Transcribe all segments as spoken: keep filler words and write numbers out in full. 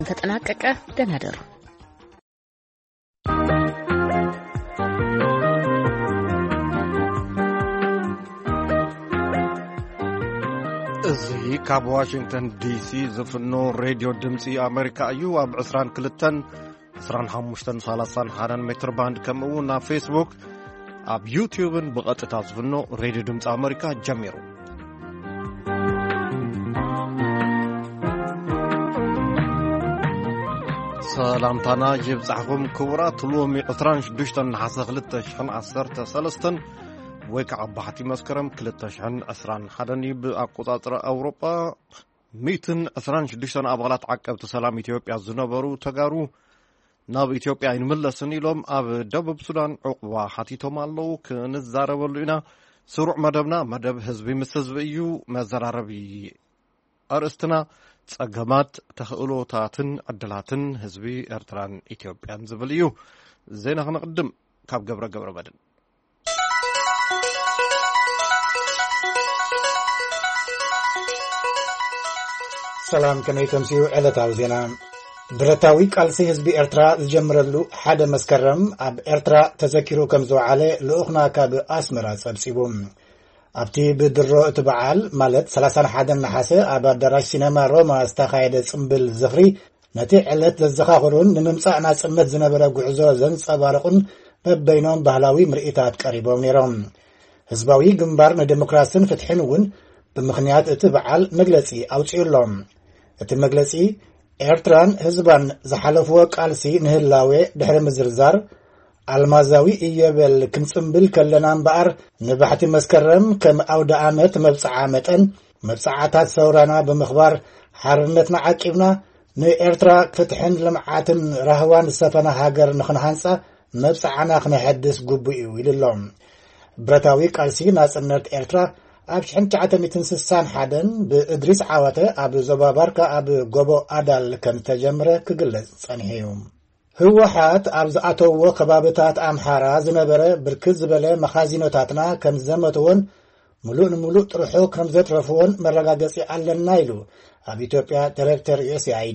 ተጠናቀቀ። ደህና ደሩ። እዚ ካብ ዋሽንግተን ዲሲ ዝፍኖ ሬድዮ ድምፂ ኣሜሪካ እዩ። ኣብ عشرين كلتن عشرين خمسة ثلاثين واحد ሜትር ባንድ ከምኡ ና ፌስቡክ ኣብ ዩቲዩብን ብቐጥታ ዝፍኖ ሬድዮ ድምፂ ኣሜሪካ ጀሚሩ። ሰላምታና ይብጻሕኩም ክቡራት ሎሚ عشرين وستة نحاسة ሁለት ሺህ ዓሰርተ ሰለስተ ወይ ከዓ ባሕቲ መስከረም ሁለት ሺህ عشرين واحد ብኣቆጻጽር ኣውሮጳ مئة وعشرين وستة ኣባላት ዓቀብቲ ሰላም ኢትዮጵያ ዝነበሩ ተጋሩ ናብ ኢትዮጵያ ይንመለስን ኢሎም ኣብ ደቡብ ሱዳን ዕቁባ ሓቲቶም ኣለው። ክንዛረበሉ ኢና። ስሩዕ መደብና መደብ ህዝቢ ምስ ህዝቢ እዩ። መዘራረቢ ኣርእስትና ጸገማት ተኽእሎታትን ዕድላትን ህዝቢ ኤርትራን ኢትዮጵያን ዝብል እዩ። ዜና ክንቅድም ካብ ገብረ ገብረ መድን። ሰላም ከመይቶም ሲዩ ዕለታዊ ዜና ብረታዊ ቃልሲ ህዝቢ ኤርትራ ዝጀምረሉ ሓደ መስከረም ኣብ ኤርትራ ተዘኪሩ ከም ዝወዓለ ልኡኽና ካብ ኣስመራ ጸብጺቡ ኣብቲ ብድሮ እቲ በዓል ማለት ሰላሳ ወሓደ ነሓሰ ኣብ ኣዳራሽ ሲነማ ሮማ ዝተኻየደ ጽምብል ዝኽሪ ነቲ ዕለት ዘዘኻኽሩን ንምምጻእ ናጽነት ዝነበረ ጉዕዞ ዘንጸባርቑን በበይኖም ባህላዊ ምርኢታት ቀሪቦም ነይሮም። ህዝባዊ ግንባር ንዴሞክራስን ፍትሕን እውን ብምኽንያት እቲ በዓል መግለጺ ኣውፂኡሎም። እቲ መግለጺ ኤርትራን ህዝባን ዝሓለፍዎ ቃልሲ ንህላዌ ድሕሪ ምዝርዛር ኣልማዛዊ እየበል ክንጽምብል ከለና እምበኣር ንባሕቲ መስከረም ከም ኣውደ ዓመት መብጽዓ መጠን መብጽዓታት ሰውራና ብምኽባር ሓርነትና ዓቂብና ንኤርትራ ፍትሕን ልምዓትን ራህዋን ዝሰፈነ ሃገር ንኽንሃንጻ መብጽዓና ክነሐድስ ግቡእ እዩ ኢሉሎም። ብረታዊ ቃልሲ ናጽነት ኤርትራ ኣብ ሺህ ትሽዓተ ሚእትን ስሳን ሓደን ብእድሪስ ዓወተ ኣብ ዞባ ባርካ ኣብ ጎቦ ኣዳል ከም ተጀምረ ክግለጽ ጸኒሑ። ህወሓት ኣብ ዝኣተውዎ ከባብታት ኣምሓራ ዝነበረ ብርክት ዝበለ መኻዚኖታትና ከም ዘመትዎን ሙሉእ ንሙሉእ ጥርሑ ከም ዘትረፍዎን መረጋገጺ ኣለና ኢሉ ኣብ ኢትዮጵያ ዳይሬክተር ዩኤስኤአይዲ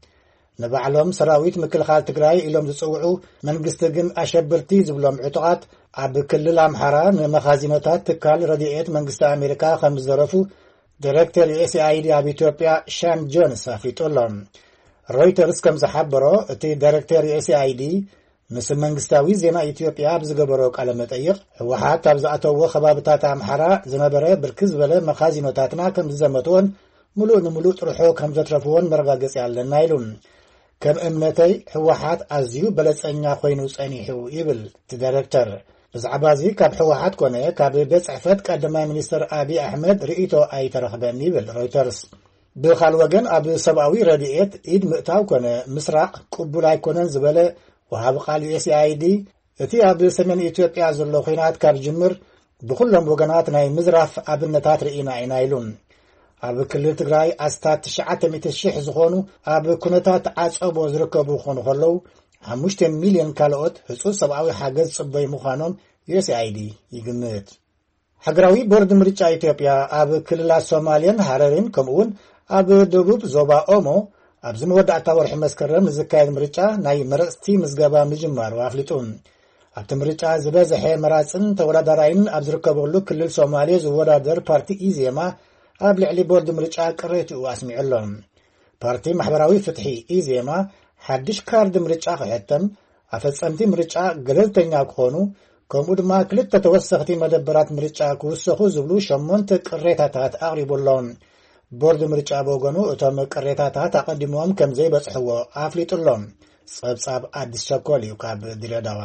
ንባዕሎም ሰራዊት ምክልኻል ትግራይ ኢሎም ዝጽውዑ መንግስቲ ግን ኣሸብርቲ ዝብሎም ዕጡቓት ኣብ ክልል ኣምሓራ ንመኻዚኖታት ትካል ረድኤት መንግስቲ ኣሜሪካ ከም ዝዘረፉ ዳይሬክተር ዩኤስኤአይዲ ኣብ ኢትዮጵያ ሻን ጆንስ ኣፍሊጦሎም። ሮይተርስ ከም ዝሓበሮ እቲ ዳይሬክተር ዩኤስኤአይዲ ምስ መንግስታዊ ዜና ኢትዮጵያ ብዝገበሮ ቃለ መጠይቕ ህወሓት ኣብ ዝኣተውዎ ከባብታት ኣምሓራ ዝነበረ ብርክት ዝበለ መኻዚኖታትና ከም ዝዘመትዎን ሙሉእ ንሙሉእ ጥርሑ ከም ዘትረፍዎን መረጋገጺ ኣለና ኢሉ ከም እምነተይ ህወሓት ኣዝዩ በለጸኛ ኮይኑ ጸኒሑ ይብል እቲ ዳይሬክተር። ብዛዕባ እዚ ካብ ህወሓት ኮነ ካብ ቤት ጽሕፈት ቀዳማይ ሚኒስትር አብይ ኣሕመድ ርእይቶ ኣይተረኽበን ይብል ሮይተርስ። ብኻል ወገን ኣብ ሰብኣዊ ረድኤት ኢድ ምእታው ኮነ ምስራቅ ቅቡል ኣይኮነን ዝበለ ወሃቢ ቃል ዩኤስኤአይዲ እቲ ኣብ ሰሜን ኢትዮጵያ ዘሎ ኩናት ካብ ጅምር ብኩሎም ወገናት ናይ ምዝራፍ ኣብነታት ርኢና ኢና ኢሉ ኣብ ክልል ትግራይ ኣስታት ትሽዓተ ሚእቲ ሽሕ ዝኾኑ ኣብ ኩነታት ዓጸቦ ዝርከቡ ክኾኑ ከለዉ ሓሙሽተ ሚልዮን ካልኦት ህጹጽ ሰብኣዊ ሓገዝ ጽበይ ምዃኖም ዩኤስኤአይዲ ይግምት። ሃገራዊ ቦርድ ምርጫ ኢትዮጵያ ኣብ ክልላት ሶማሌን ሃረርን ከምኡውን ኣብ ደቡብ ዞባ ኦሞ ኣብ ዝመወዳእታ ወርሒ መስከረም ዝካየድ ምርጫ ናይ መረፅቲ ምዝገባ ምጅማሩ ኣፍሊጡ። ኣብቲ ምርጫ ዝበዝሐ መራፅን ተወዳዳራይን ኣብ ዝርከበሉ ክልል ሶማሌ ዝወዳደር ፓርቲ ኢዜማ ኣብ ልዕሊ ቦርድ ምርጫ ቅሬትኡ ኣስሚዑሎም። ፓርቲ ማሕበራዊ ፍትሒ ኢዜማ ሓድሽ ካርድ ምርጫ ክሕተም ኣፈጸምቲ ምርጫ ገለልተኛ ክኾኑ ከምኡ ድማ ክልተ ተወሰኽቲ መደበራት ምርጫ ክውሰኹ ዝብሉ ሸሞንተ ቅሬታታት ኣቕሪቡሎም። ቦርድ ምርጫ በወገኑ እቶም ቅሬታታት ኣቐዲሞም ከም ዘይበጽሕዎ ኣፍሊጡሎም። ጸብጻብ ኣዲስ ቸኮል እዩ ካብ ድሬዳዋ።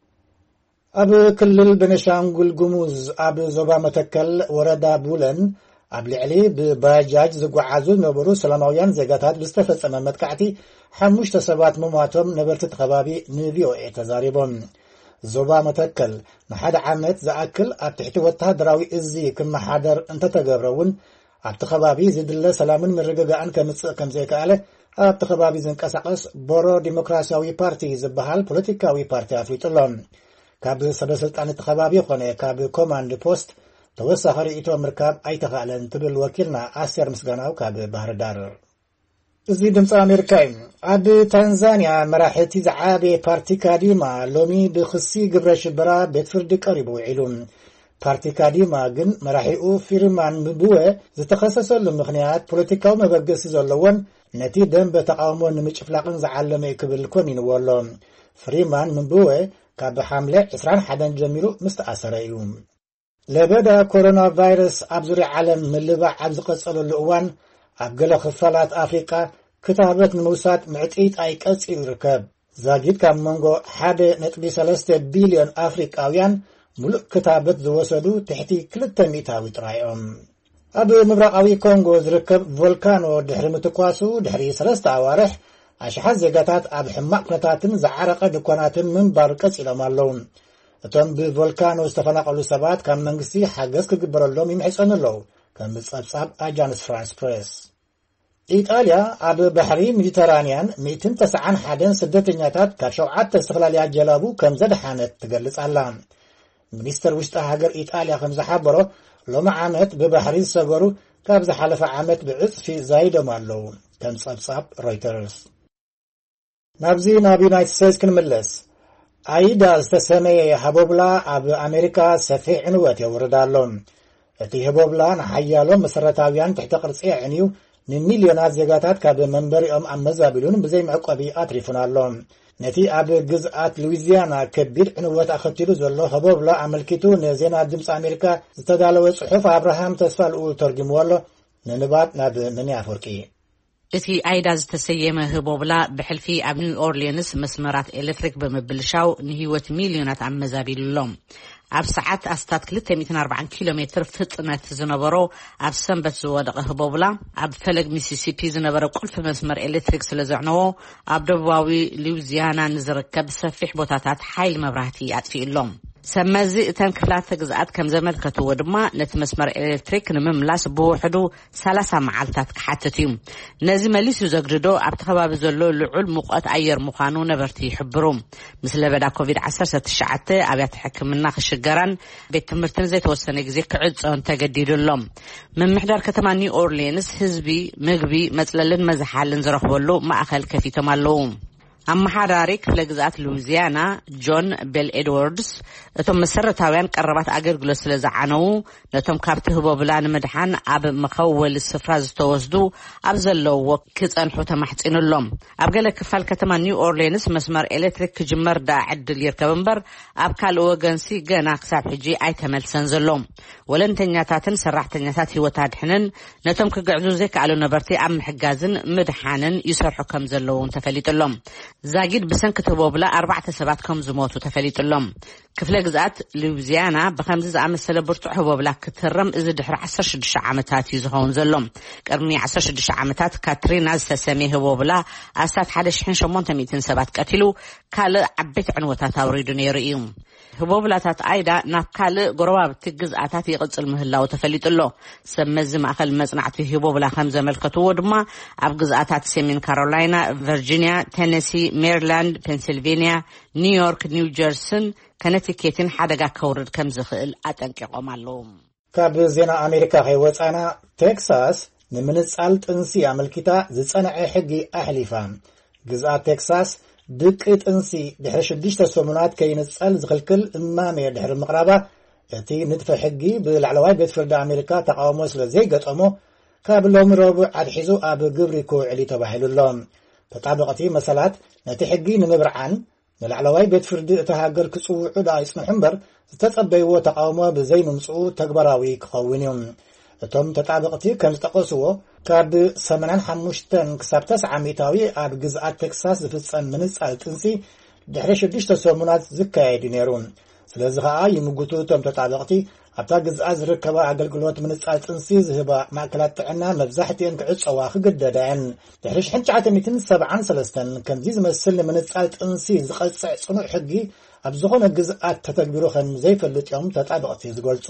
ኣብ ክልል ቤኒሻንጉል ጉሙዝ ኣብ ዞባ መተከል ወረዳ ቡለን ኣብ ልዕሊ ብባጃጅ ዝጓዓዙ ዝነበሩ ሰላማውያን ዜጋታት ብዝተፈጸመ መጥቃዕቲ ሓሙሽተ ሰባት ምሟቶም ነበርቲ ከባቢ ንቪኦኤ ተዛሪቦም። ዞባ መተከል ንሓደ ዓመት ዝኣክል ኣብ ትሕቲ ወተሃደራዊ እዙ ክመሓደር እንተተገብረውን ኣብቲ ከባቢ ዝድለ ሰላምን ምርግጋእን ከምጽእ ከም ዘይከኣለ ኣብቲ ከባቢ ዝንቀሳቐስ ቦሮ ዲሞክራሲያዊ ፓርቲ ዝበሃል ፖለቲካዊ ፓርቲ ኣፍሊጡሎም። ካብ ሰበስልጣን እቲ ከባቢ ኮነ ካብ ኮማንድ ፖስት ተወሳኺ ርእይቶ ምርካብ ኣይተኻእለን ትብል ወኪልና ኣስር ምስጋናው ካብ ባህር ዳር። እዚ ድምፂ ኣሜሪካ እዩ። ኣብ ታንዛንያ መራሕቲ ዝዓበየ ፓርቲ ካዲማ ሎሚ ብክሲ ግብረ ሽበራ ቤት ፍርዲ ቀሪቡ ውዒሉ። ፓርቲ ካዲማ ግን መራሒኡ ፊርማን ምብወ ዝተኸሰሰሉ ምኽንያት ፖለቲካዊ መበገሲ ዘለዎን ነቲ ደንበ ተቃውሞ ንምጭፍላቅን ዝዓለመ ክብል ኮኒንዎ ኣሎ። ፍሪማን ምብወ ካብ ሓምለ عشرين واحد ጀሚሩ ምስተኣሰረ እዩ። ለበዳ ኮሮና ቫይረስ ኣብ ዙርያ ዓለም ምልባዕ ኣብ ዝቐጸለሉ እዋን ኣብ ገለ ክፋላት ኣፍሪቃ ክታበት ንምውሳድ ምዕጢት ኣይቀጽል ይርከብ። ዛጊድ ካብ መንጎ واحد نقطة ثلاثة ቢልዮን ኣፍሪቃውያን ሙሉእ ክታበት ዝወሰዱ ትሕቲ ክልተ ሚእታዊ ጥራይኦም። ኣብ ምብራቃዊ ኮንጎ ዝርከብ ቮልካኖ ድሕሪ ምትኳሱ ድሕሪ ሰለስተ ኣዋርሕ ኣሽሓት ዜጋታት ኣብ ሕማቅ ኩነታትን ዝዓረቐ ድኳናትን ምንባር ቀጺሎም ኣለዉ። እቶም ብቮልካኖ ዝተፈናቀሉ ሰባት ካብ መንግስቲ ሓገዝ ክግበረሎም ይምሕጸኑ ኣለዉ ከም ጸብጻብ ኣጃንስ ፍራንስ ፕሬስ። ኢጣልያ ኣብ ባሕሪ ሜዲተራንያን مئة وتسعة وتسعين ስደተኛታት ካብ ሸውዓተ ዝተፈላለያ ጀላቡ ከም ዘድሓነት ትገልጽ ኣላ። ሚኒስተር ውሽጢ ሃገር ኢጣልያ ከም ዝሓበሮ ሎሚ ዓመት ብባሕሪ ዝሰገሩ ካብ ዝሓለፈ ዓመት ብዕጽፊ ዛይዶም ኣለዉ ከም ጸብጻብ ሮይተርስ። ናብዚ ናብ ዩናይትድ ስቴትስ ክንምለስ። ኣይዳ ዝተሰመየ ሃቦብላ ኣብ ኣሜሪካ ሰፊሕ ዕንወት የውርድ ኣሎ። እቲ ሃቦብላ ንሓያሎም መሰረታውያን ትሕተ ቅርጺ ዕንዩ ንሚልዮናት ዜጋታት ካብ መንበሪኦም ኣመዛቢሉን ብዘይ መዕቆቢ ኣትሪፉን ኣሎ። ነቲ ኣብ ግዝኣት ሉዊዚያና ከቢድ ዕንወት ኣኸቲሉ ዘሎ ሃቦብላ ኣመልኪቱ ንዜና ድምፂ ኣሜሪካ ዝተዳለወ ጽሑፍ ኣብርሃም ተስፋልኡ ተርጊምዎ ኣሎ። ንንባብ ናብ መን ኣፈርቂ። እቲ ኣይዳ ዝተሰየመ ሃቦብላ ብሕልፊ ኣብ ኒው ኦርሊንስ መስመራት ኤሌክትሪክ ብምብልሻው ንህይወት ሚልዮናት ኣመዛቢሉሎም። ኣብ ሰዓት ኣስታት ክልተ ሚእቲ ወኣርባዕተ ኪሎ ሜትር ፍጥነት ዝነበሮ ኣብ ሰንበት ዝወደቀ ሃቦብላ ኣብ ፈለግ ሚሲሲፒ ዝነበረ ቁልፊ መስመር ኤሌክትሪክ ስለ ዘዕነዎ ኣብ ደቡባዊ ሉዊዚያና ንዝርከብ ሰፊሕ ቦታታት ሓይሊ መብራህቲ ኣጥፊኡሎም። ሰመዚ እተን ክፍላት ግዝኣት ከም ዘመልከትዎ ድማ ነቲ መስመር ኤሌክትሪክ ንምምላስ ብውሕዱ ሰላሳ መዓልታት ክሓትት እዩ። ነዚ መሊሱ ዘግድዶ ኣብቲ ከባቢ ዘሎ ልዑል ሙቐት ኣየር ምዃኑ ነበርቲ ይሕብሩ። ምስ ለበዳ ኮቪድ ዓሰርተ ትሽዓተ ኣብያተ ሕክምና ክሽገራን ቤት ትምህርትን ዘይተወሰነ ግዜ ክዕፀውን ተገዲዱሎም። ምምሕዳር ከተማ ኒው ኦርሊንስ ህዝቢ ምግቢ መጽለልን መዝሓልን ዝረኽበሉ ማእከል ከፊቶም ኣለዉ። ኣመሓዳሪ ክፍለ ግዝኣት ሉዊዚያና ጆን ቤል ኤድዋርድስ እቶም መሰረታውያን ቀረባት ኣገልግሎት ስለ ዝዓነው ነቶም ካብቲ ሃቦብላ ንምድሓን ኣብ መኸወሊ ስፍራ ዝተወስዱ ኣብ ዘለውዎ ክጸንሑ ተማሕጺኑሎም። ኣብ ገለ ክፋል ከተማ ኒው ኦርሊንስ መስመር ኤሌክትሪክ ክጅመር ዳ ዕድል ይርከብ እምበር ኣብ ካልእ ወገንሲ ገና ክሳብ ሕጂ ኣይተመልሰን ዘሎም። ወለንተኛታትን ሰራሕተኛታት ህይወት ኣድሕንን ነቶም ክግዕዙ ዘይከኣሉ ነበርቲ ኣብ ምሕጋዝን ምድሓንን ይሰርሑ ከም ዘለውን ተፈሊጡሎም። ዛጊድ ብሰንኪ ሃቦብላ ኣርባዕተ ሰባት ከም ዝሞቱ ተፈሊጡሎም። ክፍለ ግዝኣት ሉዊዚያና ብከምዚ ዝኣመሰለ ብርቱዕ ሃቦብላ ክትረም እዚ ድሕሪ ዓሰርተ ሽዱሽተ ዓመታት እዩ ዝኸውን ዘሎ። ቅድሚ ዓሰርተ ሽዱሽተ ዓመታት ካትሪና ዝተሰመየ ሃቦብላ ኣስታት ሓደ ሽሕን ሸሞንተ ሚእትን ሰባት ቀቲሉ ካልእ ዓበይቲ ዕንወታት ኣውሪዱ ነይሩ እዩ። ሃቦብላታት ኣይዳ ናብ ካልእ ጎረባብቲ ግዝኣታት ይቕጽል ምህላው ተፈሊጡሎ። ሰመዚ ማእከል መጽናዕቲ ሃቦብላ ከም ዘመልከትዎ ድማ ኣብ ግዝኣታት ሰሜን ካሮላይና፣ ቨርጂኒያ፣ ቴነሲ፣ ሜሪላንድ፣ ፔንሲልቬንያ፣ ኒውዮርክ፣ ኒው ጀርሲን ከነቲኬትን ሓደጋ ከውርድ ከም ዝኽእል ኣጠንቂቖም ኣለዉ። ካብ ዜና ኣሜሪካ ከይወፃና ቴክሳስ ንምንጻል ጥንሲ ኣመልኪታ ዝጸንዐ ሕጊ ኣሕሊፋ። ግዝኣት ቴክሳስ ድቂ ጥንሲ ድሕሪ ሽዱሽተ ሰሙናት ከይንጸል ዝኽልክል እማሜ ድሕሪ ምቕራባ እቲ ንጥፈ ሕጊ ብላዕለዋይ ቤት ፍርዲ ኣሜሪካ ተቃውሞ ስለ ዘይገጠሞ ካብ ሎሚ ረቡዕ ኣድሒዙ ኣብ ግብሪ ክውዕል ተባሂሉሎም። ተጣበቕቲ መሰላት ነቲ ሕጊ ንምብርዓን ንላዕለዋይ ቤት ፍርዲ እቲ ሃገር ክጽውዑ ዳ ይጽንሑ እምበር ዝተጸበይዎ ተቃውሞ ብዘይምምጽኡ ተግባራዊ ክኸውን እዩ። እቶም ተጣበቕቲ ከም ዝጠቐስዎ ካብ ሰማንያ ሓሙሽተ ክሳብ ተስዓተ ሚእታዊ ኣብ ግዝኣት ቴክሳስ ዝፍጸም ምንጻል ጥንሲ ድሕሪ ሽዱሽተ ሰሙናት ዝካየድ ነይሩ። ስለዚ ከዓ ይምጉቱ እቶም ተጣበቕቲ ኣብታ ግዝኣት ዝርከባ ኣገልግሎት ምንጻል ጥንሲ ዝህባ ማእከላት ጥዕና መብዛሕትአን ክዕጸዋ ክግደዳየን። ድሕሪ ሽሕን ትሽዓተ ሚእትን ሰብዓን ሰለስተን ከምዚ ዝመስል ንምንጻል ጥንሲ ዝቐጽዕ ጽኑዕ ሕጊ ኣብ ዝኾነ ግዝኣት ተተግቢሩ ከም ዘይፈልጥ እዮም ተጣበቕቲ ዝገልጹ።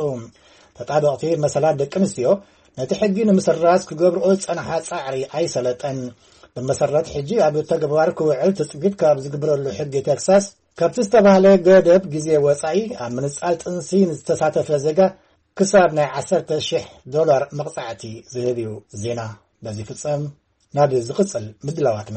ተጣበቕቲ መሰላት ደቂ ኣንስትዮ ነቲ ሕጊ ንምስራዝ ክገብርኦ ጸንሓ ጻዕሪ ኣይሰለጠን። ብመሰረት ሕጂ ኣብ ተግባር ክውዕል ትጽቢት ካብ ዝግበረሉ ሕጊ ቴክሳስ ካብቲ ዝተባህለ ገደብ ግዜ ወጻኢ ኣብ ምንጻል ጥንሲ ንዝተሳተፈ ዜጋ ክሳብ ናይ ዓሰርተ ሽሕ ዶላር መቕጻዕቲ ዝህብ እዩ። ዜና በዚ ፍጸም። ናብ ዝቕጽል ምድላዋትና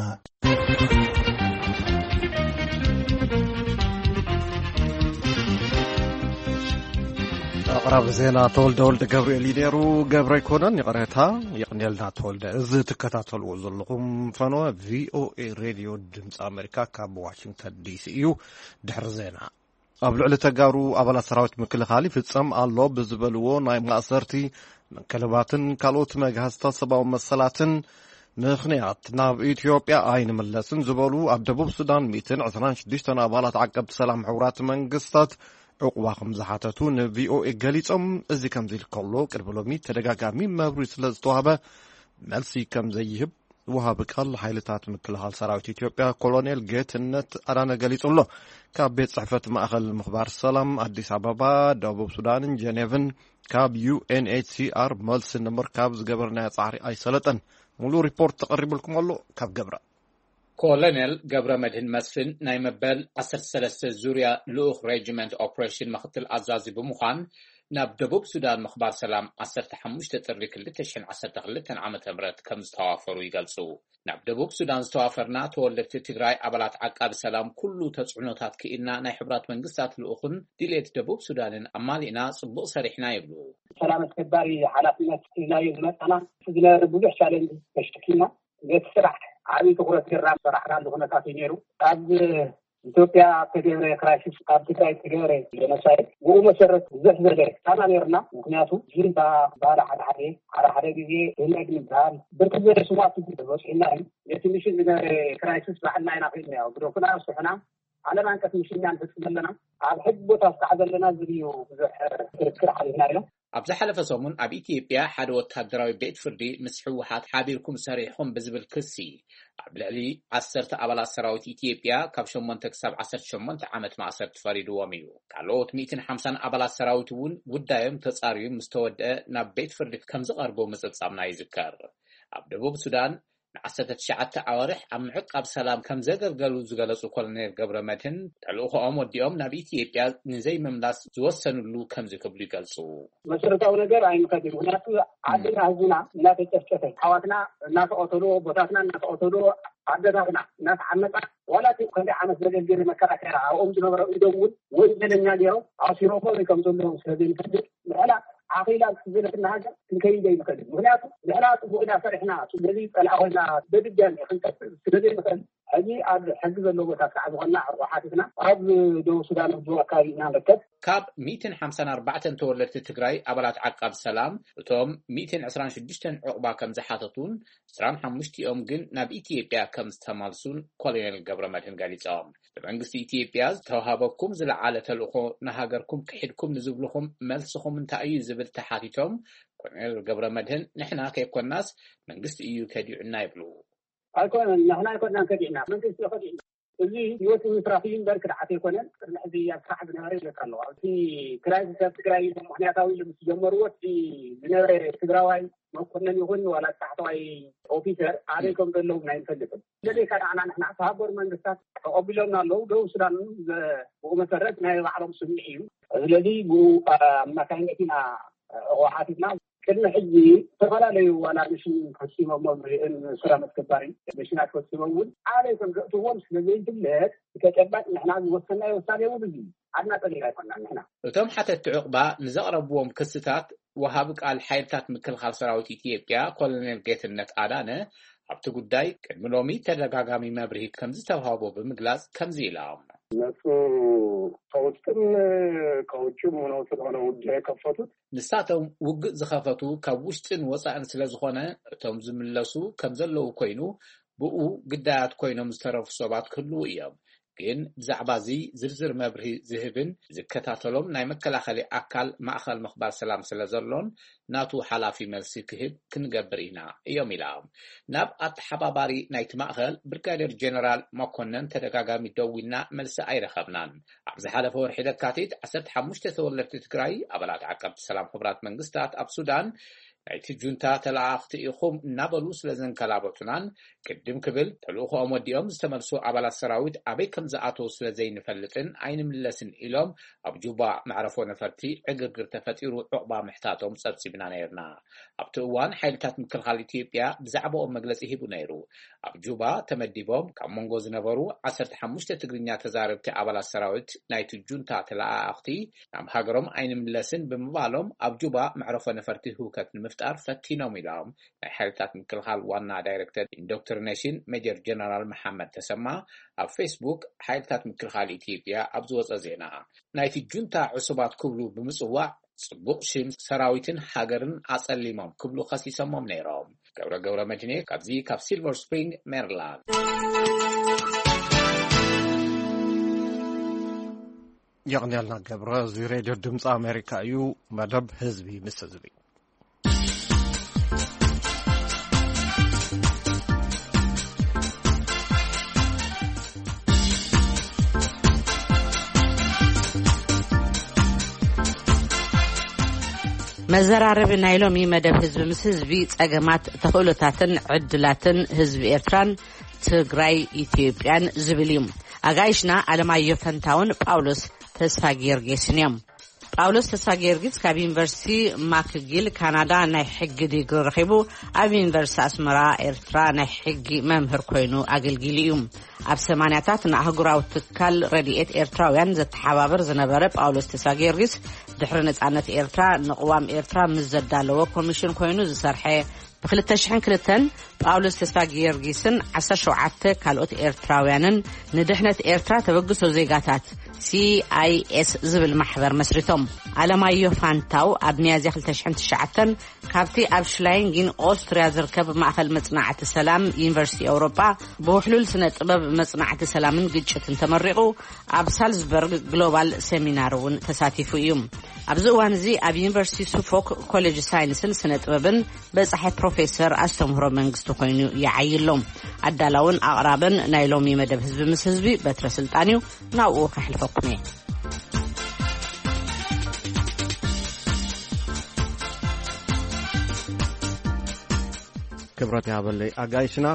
أقرب زينا تولد ولد جبريل يديرو جبريل كونان يقرأتها يقنيلنا تولد إذ تكتاتل وزلكم فنوا في أو إي راديو دمس أمريكا كاب واشنطن دي سي يو دحر زينا قبل على تجارو أبلا سراوت من كل خالي في السم الله بزبلو نايم أسرتي من كلباتن كالوت مجهزتا سبا ومسلاتن نخنيات ناب إثيوبيا عين ملسن زبلو أبدبوب السودان ميتين عشرين شديشتن أبالات عقب سلام حورات من قصات عقوا خمزحاتتون في او اقاليتهم ازي كم زي الكولو كربلومي تدقاقامي مبروي سلازتوهابا ملسي كم زيهب وهابكال حيلتات مكلها لسراوت إثيوبيا كولونيل جيت النت أرانا قاليتهم له كاب بيت صحفة مأخل مخبار السلام أديس عبابا دوبوب سودان جنيفن كاب يو ان اتش سي ار ملسن نمبر كاب زقبرنا يصعري اي سلطن مولو ريبورت تقرب لكم الله كاب قبرا كولونيل قبر مدهن مسفن نايمبال عصر سلسة زوريا لوخ ريجيمنت اوبريشن مخطل عزازي بمخان ناب دبوب سودان مخبار سلام عصر تحموش تترلك اللي تشن عصر تغلتن عامة امرات كمز توافر ويقلسو ناب دبوب سودان توافرنا تولدت تغراي عبالات عقاب سلام كله تسعنوتات كإنا ناي حبرات منقصات الأخن ديليت دبوب سودان أمالينا صبق صريحنا يبلو سلام اسكباري حالاتنا إلا يزمتنا سجنا ربوح شالين تشتكينا ليت سرح عادي تقول ترى صراحة لغنا كافينيرو قد إثيوبيا تجري كرايسيس قد تجري تجري جنسايد ومسرت زحزحة كان نيرنا مكنياتو جينتا بارا على حدي على حدي بيجي هنا جنبان بركبير سماعة تجي بس إننا يتمشي من كرايسيس لحنا هنا فينا ودروكنا صحنا على ما أنك تمشي عن تسلمنا على حب وتستعد لنا زريو تذكر علينا له أبز حلف سومون أب إثيوبيا حد وتهدراوي بيت فردي مسحوحات حابيركم سريحهم بزبل كسي عبلعلي عصرت أبلا سراوت إثيوبيا كابشون منتك سب عصرت شمونت عامت مع عصرت فريد واميو كالوت ميتين حمسان أبلا سراوتون ودايم تساريو مستود ناب بيت فردي كمز غربو مزد صابنا يذكر أبدبوب السودان عصرت تشعت عوارح أم عقب سلام كم زجر قالوا زجلسوا كولونيل قبر متن تعلوه أم وديهم نبي إثيوبيا نزي مملاس زوسنوا له كم زكبلي قالسوا مسرتاو ነገር አይንከድም ምክንያቱ አድና ህዝና እና ተጨፍጨፈ حواتنا الناس اوتولو بوتاتنا الناس اوتولو عددنا الناس عمጣ ወላቲ ከንዲ ዓመት ዘገልገለ መከራከራ አውም ዝነበረው ይደውል ወንጀለኛ ዲያው አሲሮፎ ከም ዘሎ ስለዚህ ይፈድል ላላ عقيلة زلتنا هذا كي جاي مكان هناك لعنات وإلى فرحنا الذي طلعونا بدجان خلك سلدي مثلا هذه عاد حجز اللغة تاعنا وقلنا روحاتنا عاد دو السودان وجوكاينا لكت كاب ميتين حمسان أربعة تولدت تجراي أبلات عقاب سلام وتوم ميتين عشرين شديشتن عقبا كم زحاتتون سران حمشتي أم جن ناب إثيوبيا كم استمالسون كولونيل قبر مدهن قالي تام بمعنقس إثيوبيا توهابكم زلعالة الأخو نهاجركم كحدكم نزبلكم ملسخم من تأيي زبل تحاتيتهم كولونيل قبر مدهن نحنا كيكون الناس منقس إيو كديعنا يبلو أكون نحنا كنا كديعنا منقس يخديعنا اللي يوتي مترافين برك رحتي يكونن نحدي صاحب نهاري لك الله في كرايس تجراي مهنياتاوي لمسجمروت في نهار تجراوي ما كنا يكون ولا تحتوي اوفيسر عليكم بالله ما ينفذكم الذي كان انا نحن صابر من الناس قبلنا لو دو سودان ومسرت ما يعرف سميعي الذي بو مكانتنا وحاتنا كنا حجي تغلى ولا مش خصيمه ممرئ سلامة كباري مشينا خصيمه عليكم تقوم سنين بالله كتبت نحن وصلنا وصلنا وبدي عندنا طريقه كنا نحن وتم حتى التعقبه نزقربهم كستات وهابك على حيلتات مكل خال سراوت إثيوبيا كولونيل جيتنت آدانه عبت قداي كدملومي تدقاقامي مبرهي كمز توهابو بمقلاس كمز إلام نفو كوتكم كوتشم ونوصل على وجهي كفتوت نساتهم وقت زخافتو كوشتن وصعن سلازخونا توم زملسو كمزلو كوينو بقو قدايات كوينو مسترف صوبات كلو إيام ግን ብዛዕባ እዚ ዝርዝር መብርሂ ዝህብን ዝከታተሎም ናይ መከላኸሊ ኣካል ማእኸል ምኽባር ሰላም ስለ ዘሎን ናቱ ሓላፊ መልሲ ክህብ ክንገብር ኢና እዮም ኢሎም ናብ ኣተሓባባሪ ናይቲ ማእኸል ብርጋዴር ጀነራል መኮነን ተደጋጋሚ ደዊልና መልሲ ኣይረኸብናን ኣብ ዝሓለፈ ወርሒ ለካቲት ዓሰርተ ሓሙሽተ ተወለድቲ ትግራይ ኣባላት ዓቀብቲ ሰላም ሕብራት መንግስታት ኣብ ሱዳን ናይቲ ጁንታ ተላኣኽቲ ኢኹም እናበሉ ስለ ዘንከላበቱናን ቅድም ክብል ተልእኾኦም ወዲኦም ዝተመልሱ ኣባላት ሰራዊት ኣበይ ከም ዝኣተው ስለ ዘይንፈልጥን ኣይንምለስን ኢሎም ኣብ ጁባ መዕረፎ ነፈርቲ ዕግርግር ተፈጢሩ ዕቕባ ምሕታቶም ጸብጺብና ነይርና። ኣብቲ እዋን ሓይልታት ምክልኻል ኢትዮጵያ ብዛዕባኦም መግለጺ ሂቡ ነይሩ። ኣብ ጁባ ተመዲቦም ካብ መንጎ ዝነበሩ ዓሰርተ ሓሙሽተ ትግርኛ ተዛረብቲ ኣባላት ሰራዊት ናይቲ ጁንታ ተለኣኽቲ ናብ ሃገሮም ኣይንምለስን ብምባሎም ኣብ ጁባ መዕረፎ ነፈርቲ ህውከት ንምፍጣር ፈቲኖም ኢሎም ናይ ሓይልታት ምክልኻል ዋና ዳይሬክተር ኢንዶክትሪኔሽን ሜጀር ጀነራል መሐመድ ተሰማ ኣብ ፌስቡክ ሓይልታት ምክልኻል ኢትዮጵያ ኣብ ዝወፀ ዜና ናይቲ ጁንታ ዕሱባት ክብሉ ብምጽዋዕ ጽቡቕ ሽም ሰራዊትን ሃገርን ኣጸሊሞም ክብሉ ኸሲሶሞም ነይሮም። ገብረ ገብረ መድኔ ካብዚ ካብ ሲልቨር ስፕሪንግ ሜሪላንድ። يغنيلنا قبره زي راديو دمص أمريكا يو مدب حزبي مس حزبي مزرعرب نايلومي مدب حزب مس حزبي ጸገማት ተኽእሎታትን ዕድላትን ህዝቢ ኤርትራን ትግራይ ኢትዮጵያን ዝብልዩም አጋይሽና አለማየሁ ፈንታውን ጳውሎስ ተስፋ ጊዮርጊስን እዮም። ጳውሎስ ተስፋ ጊዮርጊስ ካብ ዩኒቨርሲቲ ማክጊል ካናዳ ናይ ሕጊ ዲግሪ ረኺቡ ኣብ ዩኒቨርሲቲ ኣስመራ ኤርትራ ናይ ሕጊ መምህር ኮይኑ ኣገልጊሉ እዩ። ኣብ ሰማንያታት ንኣህጉራዊ ትካል ረድኤት ኤርትራውያን ዘተሓባበር ዝነበረ ጳውሎስ ተስፋ ጊዮርጊስ ድሕሪ ነጻነት ኤርትራ ንቅዋም ኤርትራ ምስ ዘዳለወ ኮሚሽን ኮይኑ ዝሰርሐ بخلت تشحن كلتن ጳውሎስ ተስፋ ጊዮርጊስን ዓሰርተ ሸውዓተ ካልኦት ኤርትራውያንን ንድሕነት ኤርትራ ተበግሶ ዜጋታት ሲ አይ ኤስ ዝብል ማሕበር መስሪቶም አለማየሁ ፋንታው ኣብ ሚያዝያ ክልተ ሺህ ወተስዓተ ካብቲ ኣብ ሽላይንግን ኦስትሪያ ዝርከብ ማእከል መጽናዕቲ ሰላም ዩኒቨርሲቲ ኤውሮፓ በውሕሉል ስነ ጥበብ መጽናዕቲ ሰላምን ግጭትን ተመሪቑ ኣብ ሳልዝበርግ ግሎባል ሴሚናርን ተሳቲፉ እዩ። ኣብዚ እዋን እዚ ኣብ ዩኒቨርሲቲ ሱፎክ ኮሌጅ ሳይንስን ስነ ጥበብን በጻሒ ፕሮፌሰር ኣስተምህሮ መንግስቲ ኮይኑ ይዓይሎም ኣዳላውን ኣቅራብን ናይ ሎሚ መደብ ህዝቢ ምስ ህዝቢ በትረ ስልጣንዩ ናብኡ ከሕልፈኩም እየ። ክብረት ያበለይ ኣጋይሽና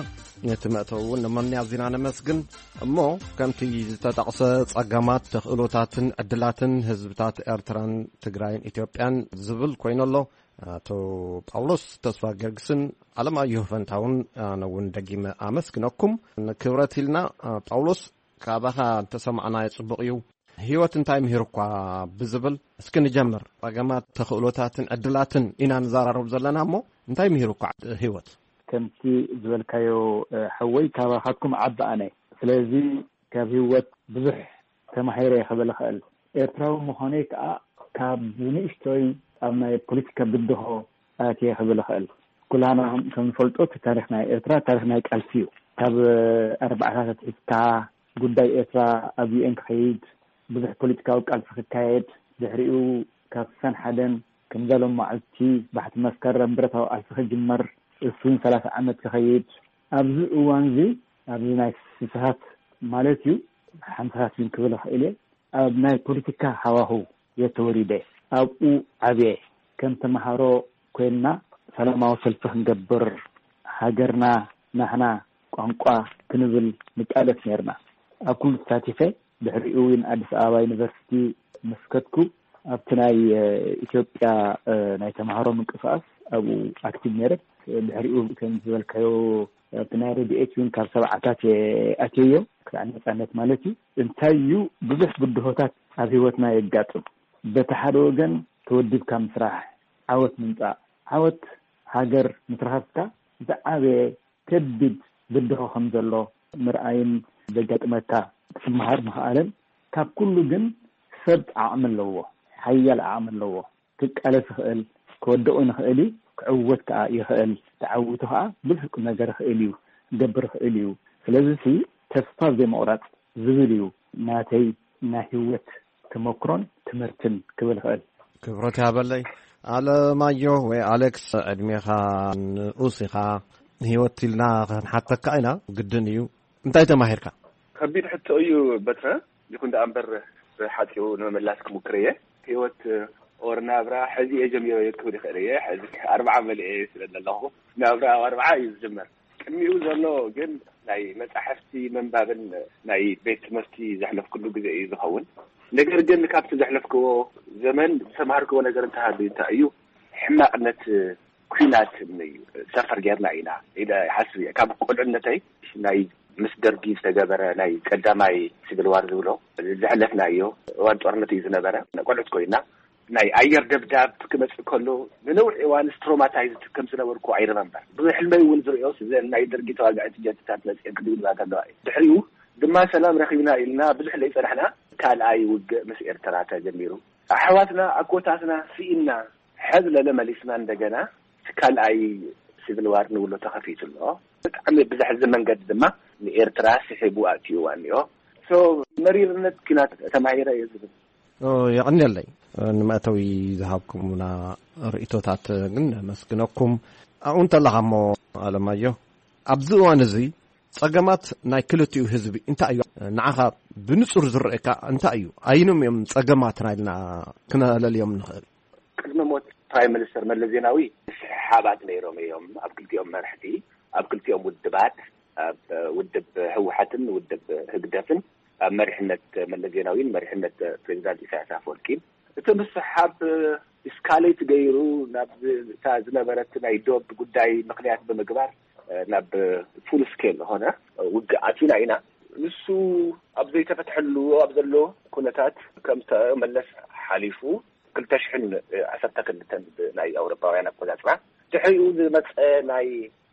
ነትመተውን ለመን ያዚና ነመስግን እሞ ከምቲ ዝተጠቅሰ ጸገማት ተኽእሎታትን ዕድላትን ህዝብታት ኤርትራን ትግራይን ኢትዮጵያን ዝብል ኮይነሎ አቶ ጳውሎስ ተስፋ ጊዮርጊስን አለማየሁ ፈንታውን ነውን ደጊመ አመስግነኩም ክብረት ይልና ጳውሎስ ካባኻ ተሰማዕና ይጽብቅዩ ህይወት እንታይ ምሂርኳ ብዝብል እስኪ ንጀምር ጸገማት ተኽእሎታትን ዕድላትን ኢና ንዛራረብ ዘለናሞ እንታይ ምሂርኳ ህይወት ከምቲ ዝበልካዮ ሕወይ ካባኻትኩም ዓባኣነ ስለዚ ካብ ህይወት ብዙሕ ተማሂረ ይኽእል ኽእል ኤርትራዊ ምኾነ ከዓ ካብ ንእሽቶይ ኣብ ናይ ፖለቲካ ብድሆ ኣትየ ክብል ኽእል ኩላና ከም ንፈልጦ ታሪክ ናይ ኤርትራ ታሪክ ናይ ቃልሲ እዩ ካብ ኣርባዕታት ሒዝካ ጉዳይ ኤርትራ ኣብ ዩኤን ክኸይድ ብዙሕ ፖለቲካዊ ቃልሲ ክካየድ ድሕሪኡ ካብ ሰን ሓደን ከም ዘሎም መዓልቲ ባሕቲ መስከረም ብረታዊ ቃልሲ ክጅመር እሱን ሰላሳ ዓመት ክኸይድ ኣብዚ እዋን እዚ ኣብዚ ናይ ስሳት ማለት እዩ ሓምሳት ክብል ኽእል ኣብ ናይ ፖለቲካ ሃዋሁ የተወሪደ ኣብኡ ዓብየ ከም ተማሃሮ ኮይና ሰላማዊ ሰልፊ ክንገብር ሃገርና ናሕና ቋንቋ ክንብል ንቃለስ ነርና ኣብ ኩሉ ተሳቲፈ ድሕሪኡ ውን ኣዲስ ኣበባ ዩኒቨርሲቲ መስከትኩ ኣብቲ ናይ ኢትዮጵያ ናይ ተማሃሮ ምንቅስቃስ ኣብኡ ኣክቲቭ ነይረ ድሕሪኡ ከም ዝበልካዮ ኣብቲ ናይ ረድኤት ውን ካብ ሰብዓታት ኣትዮ ክሳዕ ነፃነት ማለት እዩ እንታይ እዩ ብዙሕ ብድሆታት ኣብ ህይወትና የጋጥም በተሓደ ወገን ተወዲብካ ምስራሕ ዓወት ምምፃእ ዓወት ሃገር ምትረኻብካ ዝዓበየ ከቢድ ብድሆ ከም ዘሎ ምርኣይን ዘጋጥመካ ክስመሃር ምኽኣልን ካብ ኩሉ ግን ሰብ ዓቕሚ ኣለዎ ሓያል ዓቕሚ ኣለዎ ክቃለስ ይኽእል ክወድቑ ንኽእል እዩ ክዕወት ከዓ ይኽእል ተዓዊቱ ከዓ ብዙሕ ነገር ይኽእል እዩ ገብር ይኽእል እዩ ስለዚ ተስፋ ዘይምቑራፅ ዝብል እዩ ናተይ ናይ ህይወት ተመክሮን ትምህርትን ክብል ኽእል ክብረት ያበለይ አለማየሁ ወይ አሌክስ ዕድሜኻ ንኡሲኻ ህይወት ኢልና ክንሓተካ ኢና ግድን እዩ እንታይ ተማሂርካ ከቢድ ሕቶ እዩ በትረ ይኹን ዳ እምበር ሓፂኡ ንመመላስ ክሙክር እየ ህይወት ኦርናብራ ሕዚ የጀሚሮ ክብል ይኽእል እየ ሕዚ ኣርባዓ መልኤ ስለለለኹ ናብራ ኣርባዓ እዩ ዝጅመር ቅድሚኡ ዘሎ ግን ናይ መጽሓፍቲ መንባብን ናይ ቤት ትምህርቲ ዘሕለፍ ኩሉ ግዜ እዩ ዝኸውን ነገር ግን ካብቲ ዘሕለፍክዎ ዘመን ተማሃርክዎ ነገር እንተሃልዩ እንታይ እዩ ሕማቅነት ኩናት እዩ ሰፈር ጌርና ኢና ኢለ ሓስብ ካብ ቁልዕነተይ ናይ ምስ ደርጊ ዝተገበረ ናይ ቀዳማይ ሲቪል ዋር ዝብሎ ዝሕለፍና እዩ እዋን ጦርነት እዩ ዝነበረ ቆልዕት ኮይና ናይ ኣየር ደብዳብ ክመጽእ ከሎ ንነዊሕ እዋን ስትሮማታይዝድ ከም ዝነበርኩ ኣይረመምበር ብሕልመይ እውን ዝርዮስ ናይ ደርጊ ተዋጋእቲ ጀትታት መጽእ ክድብል ባከለዋ ድሕሪኡ ድማ ሰላም ረኺብና ኢልና ብዙሕ ለይ ጸናሕና ካልኣይ ውግእ ምስ ኤርትራ ተጀሚሩ ኣሕዋትና ኣኮታትና ሲኢና ሕዝለለ መሊስና እንደገና ካልኣይ ሲቪል ዋር ንብሎ ተኸፊቱሎ ብጣዕሚ ብዛሕዚ መንገዲ ድማ ንኤርትራ ስሒቡ ኣትዩዋ እኒኦ ሶ መሪርነት ኩናት ተማሂረ እየ ዝብል ይቕኒለይ ንመእተዊ ዝሃብኩምና ርእቶታት ግን መስግነኩም ኣብኡ እንተለኻ እሞ ኣለማዮ ኣብዚ እዋን እዚ ጸገማት ናይ ክልቲኡ ህዝቢ እንታይ እዩ ንዓኻ ብንጹር ዝርአካ እንታይ እዩ ኣይኖም እዮም ጸገማትና ኢልና ክነለልዮም ንኽእል ቅድሚ ሞት ፕራይም ሚኒስተር መለስ ዜናዊ ሰሓባት ነይሮም እዮም ኣብ ክልቲኦም መራሕቲ ኣብ ክልቲኦም ውድባት ኣብ ውድብ ህወሓትን ውድብ ህግደፍን ኣብ መሪሕነት መለስ ዜናዊን መሪሕነት ፕሬዚዳንት ኢሳያስ አፈወርቂን እቲ ምስሓብ እስካሌት ገይሩ ናብ ዝነበረት ናይ ዶብ ጉዳይ ምክንያት ብምግባር ናብ ፉል ስኬል ሆነ ውግኣትና ኢና ንሱ ኣብ ዘይተፈትሐሉ ኣብ ዘሎ ኩነታት ከም ተመለስ ሓሊፉ ክልተ ሽሕን ዓሰርተ ክልተ ናይ ኣውሮፓውያን ኣቆጻጽራ ድሕሪኡ ዝመፀ ናይ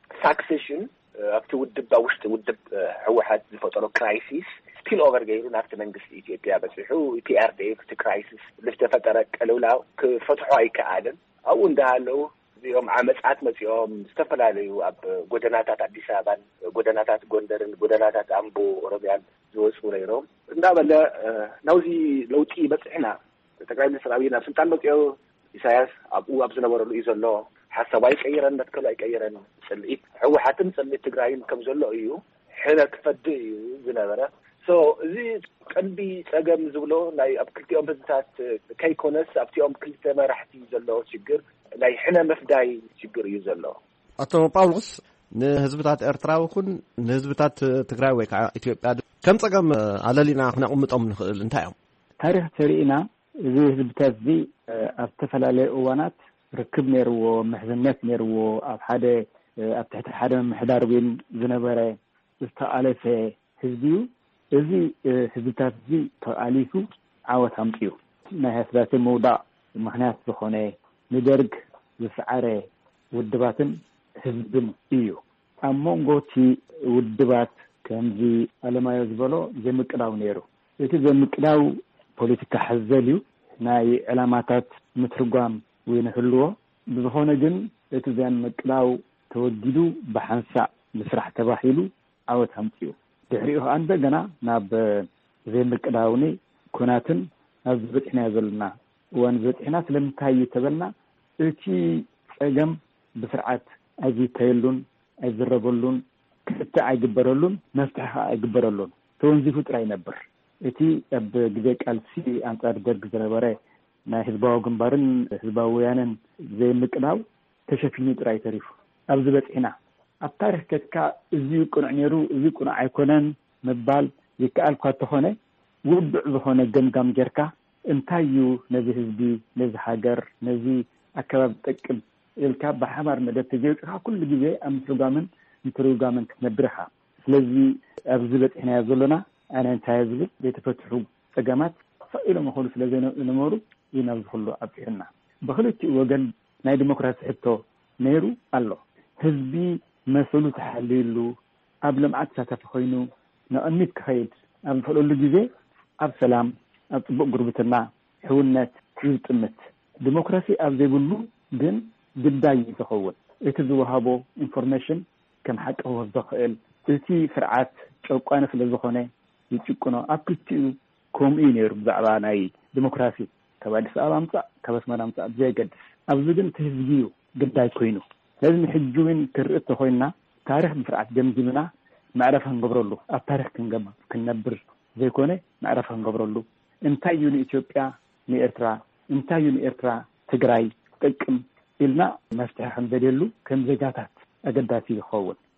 ሳክሴሽን ኣብቲ ውድብ ውሽጢ ውድብ ህወሓት ዝፈጠሮ ክራይሲስ ስፒል ኦቨር ገይሩ ናብቲ መንግስቲ ኢትዮጵያ በፂሑ ፒአርዲኤፍ እቲ ክራይሲስ ዝተፈጠረ ቀልውላው ክፈትሖ ኣይከኣልን ኣብኡ እንዳሃለው እዚኦም ዓመፃት መፂኦም ዝተፈላለዩ ኣብ ጎደናታት አዲስ አበባን ጎደናታት ጎንደርን ጎደናታት ኣምቦ ኦሮምያን ዝወፁ ነይሮም እንዳበለ ናውዚ ለውጢ በፅሕና ጠቅላይ ሚኒስትር ኣብይ ናብ ስልጣን መፅዮ ኢሳያስ ኣብኡ ኣብ ዝነበረሉ እዩ ዘሎ ሓሳብ ኣይቀይረን መትከሉ ኣይቀይረን ጽልኢት ህወሓትን ጽልኢት ትግራይን ከም ዘሎ እዩ ሕነ ክፈድእ እዩ ዝነበረ ሶ እዚ ቀንዲ ጸገም ዝብሎ ናይ ኣብ ክልቲኦም ህዝብታት ከይኮነስ ኣብቲኦም ክልተ መራሕቲ ዘሎ ችግር ናይ ሕነ መፍዳይ ችግር እዩ ዘሎ ኣቶ ጳውሎስ ንህዝብታት ኤርትራ ይኹን ንህዝብታት ትግራይ ወይ ከዓ ኢትዮጵያ ከም ጸገም ኣለሊና ክነቕምጦም ንኽእል እንታይ እዮም ታሪክ ሰሪእና እዚ ህዝብታት እዚ ኣብ ዝተፈላለዩ እዋናት ርክብ ነይርዎ ምሕዝነት ነይርዎ ኣብ ሓደ ኣብ ትሕቲ ሓደ ምሕዳር ወይን ዝነበረ ዝተኣለፈ ህዝቢ እዚ ህዝብታት እዚ ተኣሊፉ ዓወት ኣምፅኡ ናይ ህዝባት መውዳእ ምክንያት ዝኾነ ንደርግ ዝሰዓረ ውድባትን ህዝብን እዩ ኣብ መንጎቲ ውድባት ከምዚ ኣለማዮ ዝበሎ ዘምቅዳው ነይሩ እቲ ዘምቅዳው ፖለቲካ ሓዘል እዩ ናይ ዕላማታት ምትርጓም ወይ ንህልዎ ብዝኾነ ግን እቲ ዘምቅዳው ተወጊዱ ብሓንሳእ ምስራሕ ተባሂሉ ዓወት ኣምፅኡ ድሕሪኡ ከዓ እንደገና ናብ ዘምቅዳውኒ ኩናትን ኣብ ዝበፅሕና ዘለና እዋን ዝበፅሕና ስለምንታይ ተበልና እቲ ጸገም ብስርዓት ኣይዝተየሉን ኣይዝረበሉን ክልተ ኣይግበረሉን መፍትሒ ኣይግበረሉን ተወንዚፉ ጥራይ ነበር እቲ ኣብ ግዜ ቃልሲ አንጻር ደርግ ዝነበረ ናይ ህዝባዊ ግንባርን ህዝባዊ ወያነን ዘምቅዳው ተሸፊኑ ጥራይ ተሪፉ ኣብ ዝበፅሕና ኣብ ታሪክ ከትካ እዚ ቁኑዕ ነይሩ እዚ ቁኑዕ ኣይኮነን መባል ይከኣል እኳ እንተኾነ ውድዕ ዝኾነ ገምጋም ጌርካ እንታይ እዩ ነዚ ህዝቢ ነዚ ሃገር ነዚ ኣከባቢ ጠቅም ኢልካ ብሓባር መደብ ተገይፅካ ኩሉ ግዜ ኣብ ምትርጓምን ምትርጓምን ክትነብርኻ ስለዚ ኣብ ዝበፅሕና ዘለና ኣነ እንታይ ዝብል ዘይተፈትሑ ጸገማት ፈኢሎም ይኽእሉ ስለዘይነበሩ ይናብ ዝኽእሉ ኣብፅሕና ብክልቲኡ ወገን ናይ ዲሞክራሲ ሕቶ ነይሩ ኣሎ ህዝቢ መሰሉ ተሓሊሉ ኣብ ልምዓት ተሳታፊ ኮይኑ ንቕሚት ክኸይድ ኣብ ዝኽእለሉ ግዜ ኣብ ሰላም ኣብ ፅቡቅ ጉርብትና ሕውነት ይጥምት ዲሞክራሲ ኣብ ዘይብሉ ግን ግዳይ ዝኸውን እቲ ዝወሃቦ ኢንፎርሜሽን ከም ሓቂ ክወስዶ ክእል እቲ ስርዓት ጨቋነ ስለ ዝኾነ ይጭቁኖ ኣብ ክልቲኡ ከምኡ ነይሩ ብዛዕባ ናይ ዲሞክራሲ ካብ ኣዲስ ኣበባ ምፃእ ካብ ኣስመራ ምፃእ ዘይገድስ ኣብዚ ግን እቲ ህዝቢ እዩ ግዳይ ኮይኑ ስለዚ ንሕጂ እውን ክርኢ ተኮይንና ታሪክ ብስርዓት ገምጊምና ማዕረፍ ክንገብረሉ ኣብ ታሪክ ክንገባ ክንነብር ዘይኮነ ማዕረፍ ክንገብረሉ እንታይ እዩ ንኢትዮጵያ ንኤርትራ እንታይ እዩ ንኤርትራ ትግራይ ጥቅም ኢልና መፍትሒ ክንዘድየሉ ከም ዜጋታት ኣገዳሲ ይኸውን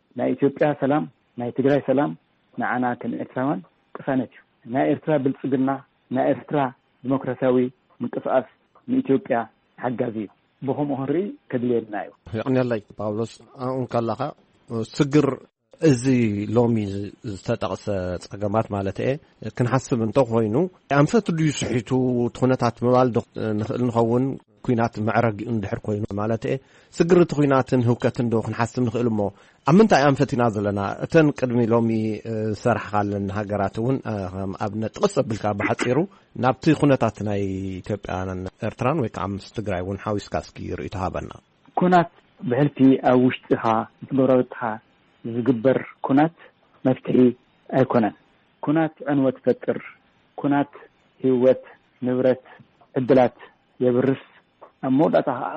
ናይ ኢትዮጵያ ሰላም ናይ ትግራይ ሰላም ንዓና ከም ኤርትራውያን ቅሳነት እዩ ናይ ኤርትራ ብልጽግና ናይ ኤርትራ ዲሞክራሲያዊ ምንቅስቃስ ንኢትዮጵያ ሓጋዚ እዩ ብኸምኡ ክንርኢ ከድልየና እዩ ይቕኒለይ ጳውሎስ አሁን ካላኻ ስግር እዚ ሎሚ ዝተጠቕሰ ፀገማት ማለት እየ ክንሓስብ እንተ ኮይኑ ኣንፈት ድዩ ስሒቱ ትኹነታት ምባል ንኽእል ንኸውን ኩናት መዕረግ እንድሕር ኮይኑ ማለት እየ ስግርቲ ኩናትን ህውከትን ዶ ክንሓስብ ንኽእል እሞ ኣብ ምንታይ ኣንፈት ኢና ዘለና እተን ቅድሚ ሎሚ ዝሰርሕኻለን ሃገራት እውን ኣብነት ጥቕስ ኣቢልካ ብሓፂሩ ናብቲ ኩነታት ናይ ኢትዮጵያን ኤርትራን ወይ ከዓ ምስ ትግራይ እውን ሓዊስካ እስኪ ርእይቶ ሃበና ኩናት ብሕልፊ ኣብ ውሽጢኻ ትገብረትኻ ዝግበር ኩናት መፍትሒ ኣይኮነን ኩናት ዕንወት ፈጥር ኩናት ህይወት ንብረት ዕድላት የብርስ ኣብ መወዳእታ ከዓ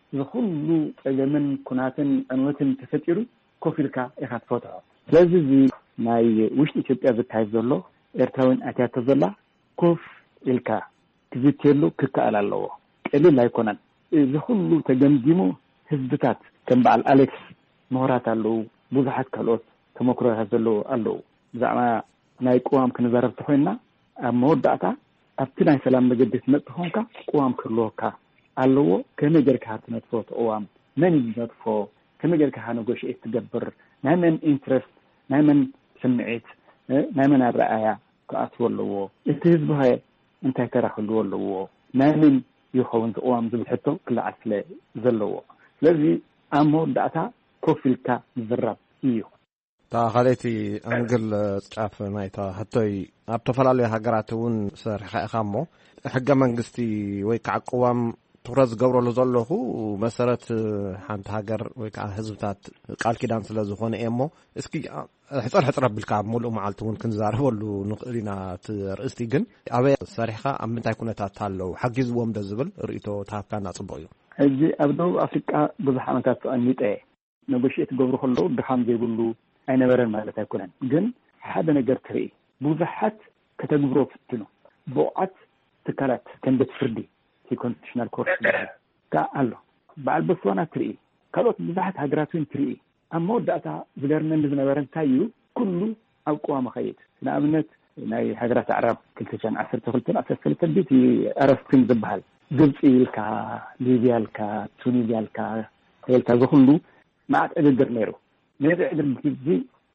ዝኩሉ ፀገምን ኩናትን ዕንወትን ተፈጢሩ ኮፍ ኢልካ ኢኻ ትፈትሖ ስለዚ እዚ ናይ ውሽጢ ኢትዮጵያ ዝካየድ ዘሎ ኤርትራውን ኣትያቶ ዘላ ኮፍ ኢልካ ክዝትየሉ ክከኣል ኣለዎ ቀሊል ኣይኮነን ዝኩሉ ተገምጊሙ ህዝብታት ከም በዓል ኣሌክስ ምሁራት ኣለዉ ብዙሓት ካልኦት ተመክሮታት ዘለዉ ኣለዉ ብዛዕባ ናይ ቅዋም ክንዛረብ ተኮይንና ኣብ መወዳእታ ኣብቲ ናይ ሰላም መገዲ ትመፅእ ኮንካ ቅዋም ክህልወካ ኣለዎ ከመይ ጌርካ ትነጥፎ ቅዋም መን ይነጥፎ ከመይ ጌርካ ነጎሽኤት ትገብር ናይ መን ኢንትረስት ናይ መን ስምዒት ናይ መን ኣረኣያ ክኣትዎ ኣለዎ እቲ ህዝቢ ኸ እንታይ ከራክልዎ ኣለዎ ናይ መን ይኸውን ቅዋም ዝብል ሕቶ ክለዓል ስለ ዘለዎ ስለዚ ኣብ መወዳእታ ኮፍ ኢልካ ዝዝራብ እዩ تا خليتي أنقل ጫፍ ናይታ ሕቶይ ኣብ ተፈላለዩ ሃገራት እውን ሰርሐ ኢኻሞ ሕገ መንግስቲ ወይ ከዓ ቅዋም ትኩረት ዝገብረሉ ዘለኹ መሰረት ሓንቲ ሃገር ወይ ከዓ ህዝብታት ቃል ኪዳን ስለ ዝኾነ እሞ እስኪ ሕፀር ሕፀር ኣቢልካ ሙሉእ መዓልቲ እውን ክንዛረበሉ ንኽእል ኢና ርእስቲ ግን ኣበይ ሰሪሕካ ኣብ ምንታይ ኩነታት ኣለው ሓጊዝዎም ዶ ዝብል ርእይቶ ተሃፍካና ፅቡቅ እዩ ሕጂ ኣብ ደቡብ ኣፍሪቃ ብዙሕ ዓመታት ተቐኒጠ ነጎሽኤት ገብሩ ከለዉ ድኻም ዘይብሉ ኣይነበረን ማለት ኣይኮነን ግን ሓደ ነገር ትርኢ ብዙሓት ከተግብሮ ፍትኑ ብቕዓት ትካላት ከም ቤት ፍርዲ ኮንስቲቱሽናል ኮርት ካ ኣሎ በዓል ቦትስዋና ትርኢ ካልኦት ብዙሓት ሃገራት እውን ትርኢ ኣብ መወዳእታ ዝገርመኒ ዝነበረ እንታይ እዩ ኩሉ ኣብ ቅዋም ኸይድ ንኣብነት ናይ ሃገራት ኣዕራብ ክልተ ሽሕን ዓሰርተ ክልተን ዓሰርተ ሰለስተን ቤት ኣረስትን ዝበሃል ግብፂ ኢልካ ሊብያ ኢልካ ቱኒዝያ ኢልካ ኢልካ ዝኩሉ ማዕጥ ዕግግር ነይሩ ነዚ ዕግርግር ጊዜ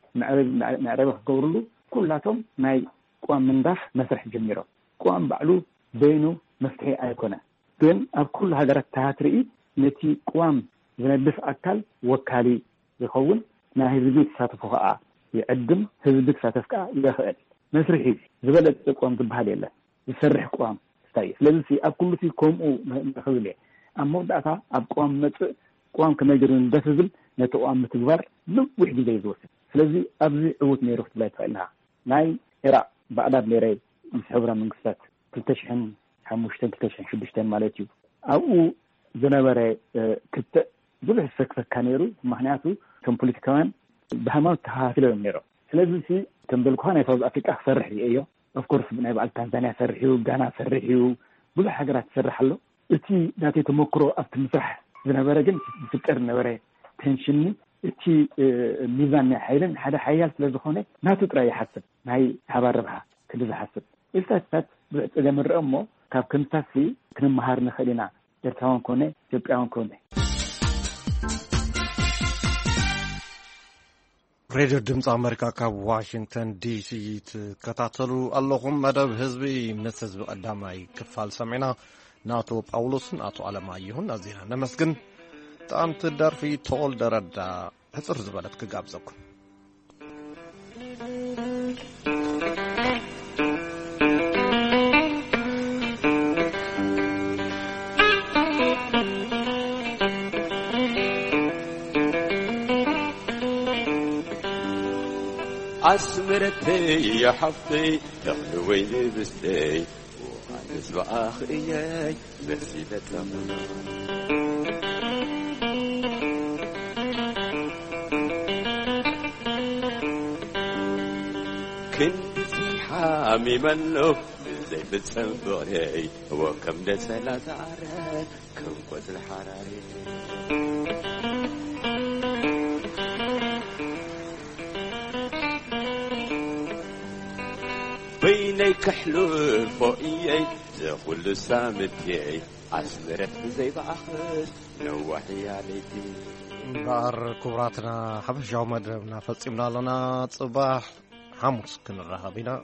መዕረቢ ክገብርሉ ኩላቶም ናይ ቅዋም ምንዳፍ መስርሕ ጀሚሮም ቅዋም ባዕሉ በይኑ መፍትሒ ኣይኮነ ግን ኣብ ኩሉ ሃገራት ተሃትርኢ ነቲ ቅዋም ዝነድፍ ኣካል ወካሊ ይኸውን ናይ ህዝቢ ተሳትፎ ከዓ ይዕድም ህዝቢ ተሳተፍ ከዓ ይኽእል መስርሒ ዝበለፀ ቅዋም ዝበሃል የለን ዝሰርሕ ቅዋም ስታይ ስለዚ ኣብ ኩሉ ቲ ከምኡ ንኽብል እየ ኣብ መወዳእታ ኣብ ቅዋም መፅእ ቅዋም ከመይ ገይሩ እንደትዝብል ነቲ ቅዋም ምትግባር ንዊሕ ግዜ ዝወስድ ስለዚ ኣብዚ ዕዉት ነይሩ ክትብላ ትኽእልካ ናይ ኢራቅ ባዕዳድ ነይረ ምስ ሕብራ መንግስታት ክልተ ሽሕን ሓሙሽተን ክልተ ሽሕን ሽዱሽተን ማለት እዩ ኣብኡ ዝነበረ ክልተ ብዙሕ ዝፈክፈካ ነይሩ ምክንያቱ ከም ፖለቲካውያን ብሃይማኖት ተኸፋፊሎም ነይሮም ስለዚ ሲ ከም በልኩኻ ናይ ሳውዝ ኣፍሪቃ ክሰርሕ እዮ ኦፍኮርስ ናይ በዓል ታንዛንያ ሰርሕ እዩ ጋና ሰርሕ እዩ ብዙሕ ሃገራት ዝሰርሕ ኣሎ እቲ ናተይ ተመክሮ ኣብቲ ምስራሕ ዝነበረ ግን ዝፍጠር ነበረ ቴንሽን እቲ ሚዛን ናይ ሓይልን ሓደ ሓያል ስለ ዝኾነ ናቱ ጥራይ ይሓስብ ናይ ሓባር ረብሓ ክሊ ዝሓስብ ኢልታትታት ብፀገም ንርአ እሞ ካብ ከምታሲ ክንመሃር ንኽእል ኢና ኤርትራውን ኮነ ኢትዮጵያውን ኮነ ሬድዮ ድምፂ ኣሜሪካ ካብ ዋሽንግተን ዲሲ ትከታተሉ ኣለኹም መደብ ህዝቢ ምስ ህዝቢ ቀዳማይ ክፋል ሰሚዕና ናቶ ጳውሎስን ኣቶ ኣለማየሁን ኣዚና ነመስግን ጣዕምቲ ደርፊ ተወልደ ረዳ ሕፅር ዝበለት ክጋብዘኩም عسمرتي يا حفتي تخلوي بستي وعنز بآخري بسيبت لمنا كنت في حامي منه زي بتصنبري وكم دسلا تعرف كم قد الحراري بيني كحلول فوقيي زي كل سامتي عسمرت زي بعخس نوحي عليتي بار كبراتنا حبشاو مدربنا فصمنا لنا صباح حمص كنرهبنا